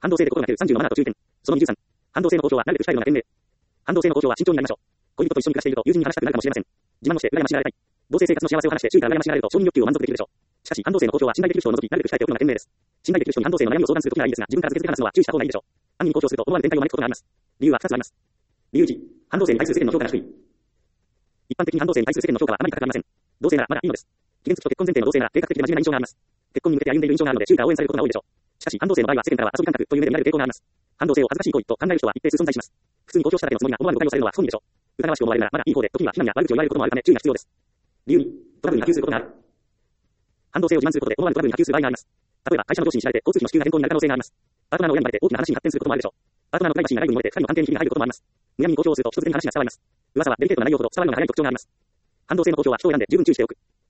反動性で心がける30のマナーと注意点。その23。反動性の向上はなるべく控えるのが賢明。反動性の向上は慎重になりましょう。恋人と一緒に暮らしていると友人に話したくなるかもしれません。自慢をして羨ましがられたい。同性生活の幸せを話して周囲から羨ましがられると承認欲求を満足できるでしょう。しかし反動性の向上は信頼できる人を除きなるべく控えておくのが賢明です。信頼できる人に反動性の悩みを相談するときならいいですが、自分から続けて話すのは注意した方がいいでしょう。暗に向上すると思わぬ展開を招くことがあります。理由は2つあります。理由1、反動性に対する世間の評価が低い。一般的に反動性に対する世間の評価はあまり高くありません。同性ならまだいいのです。期限付きと結婚前提の同性なら計画的で真面目な印象があります。結婚に向けて歩んでいる印象があるので周囲から応援されることが多いでしょう。しかし反動性の場合は世間からは遊び感覚という目で見られる傾向があります。反動性を恥ずかしい行為と考える人は一定数存在します。普通に公表しただけのつもりが思わぬ誤解をされるのは不本意でしょう。疑わしく思われるならまだいい方で、時には非難や悪口を言われることもあるため注意が必要です。理由2、トラブルに波及することがある。反動性を自慢することで思わぬトラブルに波及する場合があります。例えば会社の上司に知られて交通費の支給が変更になる可能性があります。パートナーの親にバレて大きな話に発展することもあるでしょう。パートナーのプライバシーが外部に漏れて二人の関係にひびが入ることもあります。むやみに公表をすると人づてに話が伝わります。噂はデリケートな内容ほど伝わるのが早い特徴があります。反動性の公表は人を選んで十分注意しておく。